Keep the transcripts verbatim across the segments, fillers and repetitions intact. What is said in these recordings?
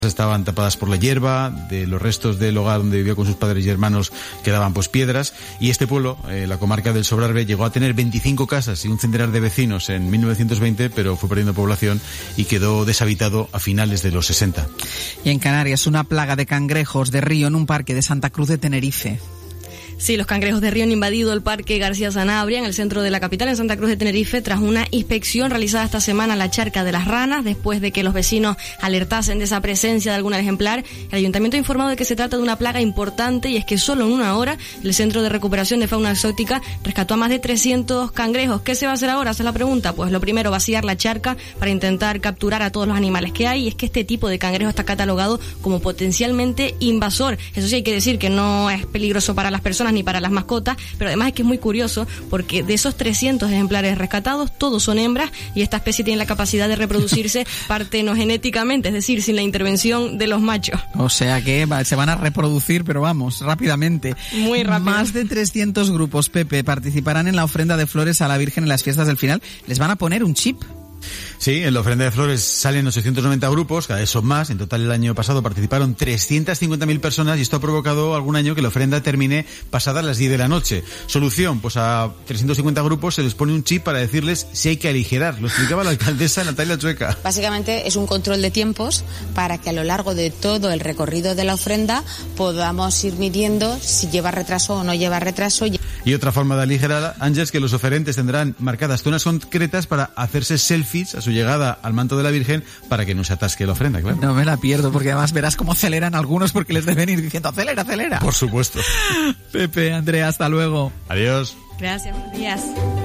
estaban tapadas por la hierba, de los restos del hogar donde vivió con sus padres y hermanos quedaban pues piedras, y este pueblo, eh, la comarca del Sobrarbe, llegó a tener veinticinco casas y un centenar de vecinos en mil novecientos veinte, pero fue perdiendo población y quedó deshabitado a finales de los sesenta. Y en Canarias, una plaga de cangrejos de río en un parque de Santa Cruz de Tenerife. Sí, los cangrejos de río han invadido el Parque García Sanabria, en el centro de la capital, en Santa Cruz de Tenerife, tras una inspección realizada esta semana en la charca de las ranas, después de que los vecinos alertasen de esa presencia de algún ejemplar. El ayuntamiento ha informado de que se trata de una plaga importante, y es que solo en una hora el Centro de Recuperación de Fauna Exótica rescató a más de trescientos cangrejos. ¿Qué se va a hacer ahora? Esa es la pregunta. Pues lo primero, vaciar la charca para intentar capturar a todos los animales que hay, y es que este tipo de cangrejo está catalogado como potencialmente invasor. Eso sí, hay que decir que no es peligroso para las personas ni para las mascotas, pero además es que es muy curioso porque de esos trescientos ejemplares rescatados, todos son hembras, y esta especie tiene la capacidad de reproducirse partenogenéticamente, es decir, sin la intervención de los machos. O sea que se van a reproducir, pero vamos, rápidamente. Muy rápido. Más de trescientos grupos, Pepe, participarán en la ofrenda de flores a la Virgen en las fiestas del final. ¿Les van a poner un chip? Sí, en la ofrenda de flores salen ochocientos noventa grupos, cada vez son más. En total el año pasado participaron trescientas cincuenta mil personas, y esto ha provocado algún año que la ofrenda termine pasadas las diez de la noche. Solución, pues a trescientos cincuenta grupos se les pone un chip para decirles si hay que aligerar. Lo explicaba la alcaldesa Natalia Chueca. Básicamente es un control de tiempos para que a lo largo de todo el recorrido de la ofrenda podamos ir midiendo si lleva retraso o no lleva retraso. Y otra forma de aligerar, Ángel, es que los oferentes tendrán marcadas zonas concretas para hacerse selfies a su llegada al manto de la Virgen para que no se atasque la ofrenda, claro. No me la pierdo, porque además verás cómo aceleran algunos, porque les deben ir diciendo acelera, acelera. Por supuesto. Pepe, Andrea, hasta luego. Adiós. Gracias, buenos días.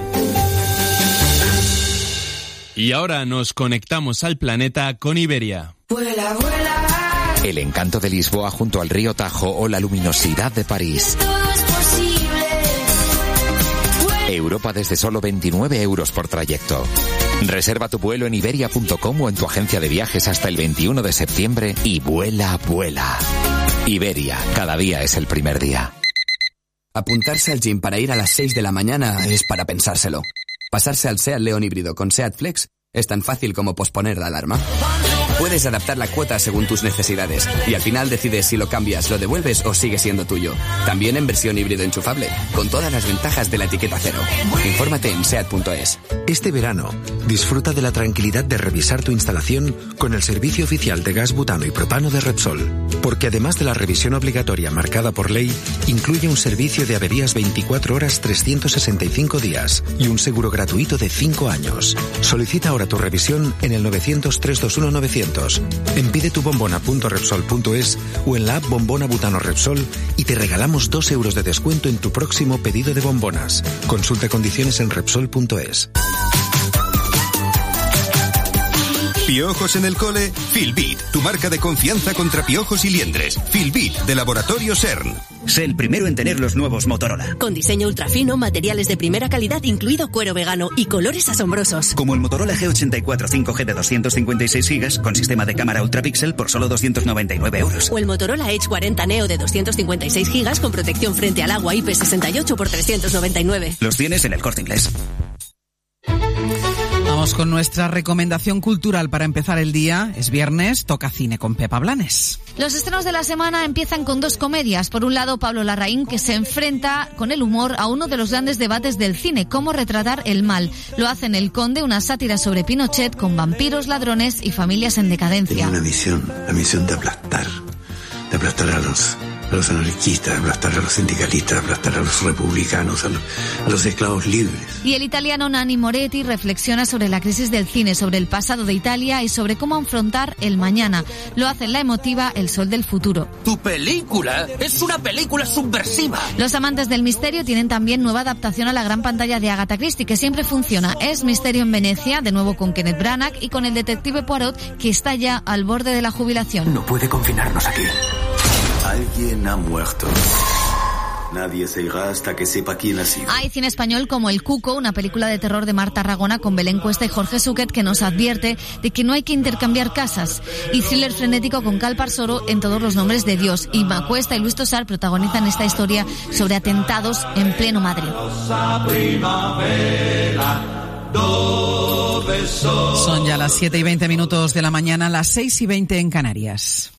Y ahora nos conectamos al planeta con Iberia. Vuela, vuela. El encanto de Lisboa junto al río Tajo o la luminosidad de París. Todo es posible. Europa desde solo veintinueve euros por trayecto. Reserva tu vuelo en iberia punto com o en tu agencia de viajes hasta el veintiuno de septiembre y vuela, vuela. Iberia, cada día es el primer día. Apuntarse al gym para ir a las seis de la mañana es para pensárselo. Pasarse al SEAT León híbrido con SEAT Flex es tan fácil como posponer la alarma. Puedes adaptar la cuota según tus necesidades y al final decides si lo cambias, lo devuelves o sigue siendo tuyo. También en versión híbrido enchufable, con todas las ventajas de la etiqueta cero. Infórmate en seat punto es. Este verano, disfruta de la tranquilidad de revisar tu instalación con el servicio oficial de gas butano y propano de Repsol. Porque además de la revisión obligatoria marcada por ley, incluye un servicio de averías veinticuatro horas trescientos sesenta y cinco días y un seguro gratuito de cinco años. Solicita ahora tu revisión en el novecientos, trescientos veintiuno, novecientos. En pide tu bombona punto repsol punto es o en la app Bombona Butano Repsol y te regalamos dos euros de descuento en tu próximo pedido de bombonas. Consulta condiciones en repsol punto es. ¿Piojos en el cole? Filbit, tu marca de confianza contra piojos y liendres. Filbit, de Laboratorio CERN. Sé el primero en tener los nuevos Motorola. Con diseño ultrafino, materiales de primera calidad, incluido cuero vegano y colores asombrosos. Como el Motorola G ochenta y cuatro cinco G de doscientos cincuenta y seis gigas con sistema de cámara ultrapíxel por solo doscientos noventa y nueve euros. O el Motorola Edge cuarenta Neo de doscientos cincuenta y seis gigas con protección frente al agua I P sesenta y ocho por trescientos noventa y nueve. Los tienes en el Corte Inglés. Vamos con nuestra recomendación cultural para empezar el día. Es viernes, toca cine con Pepa Blanes. Los estrenos de la semana empiezan con dos comedias. Por un lado, Pablo Larraín, que se enfrenta con el humor a uno de los grandes debates del cine, cómo retratar el mal. Lo hace en El Conde, una sátira sobre Pinochet con vampiros, ladrones y familias en decadencia. Tenía una misión, la misión de aplastar, de aplastar a los... a los anarquistas, aplastar a los sindicalistas, aplastar a los republicanos, a los, a los esclavos libres. Y el italiano Nanni Moretti reflexiona sobre la crisis del cine, sobre el pasado de Italia y sobre cómo afrontar el mañana. Lo hace en la emotiva El Sol del Futuro. ¡Tu película es una película subversiva! Los amantes del misterio tienen también nueva adaptación a la gran pantalla de Agatha Christie, que siempre funciona. Es Misterio en Venecia, de nuevo con Kenneth Branagh y con el detective Poirot, que está ya al borde de la jubilación. No puede confinarnos aquí. Alguien ha muerto. Nadie se irá hasta que sepa quién ha sido. Hay cine español como El Cuco, una película de terror de Marta Aragona con Belén Cuesta y Jorge Suquet, que nos advierte de que no hay que intercambiar casas. Y thriller frenético con Cal Parsoro en Todos los nombres de Dios. Inma Cuesta y Luis Tosar protagonizan esta historia sobre atentados en pleno Madrid. Son ya las siete y veinte minutos de la mañana, las seis y veinte en Canarias.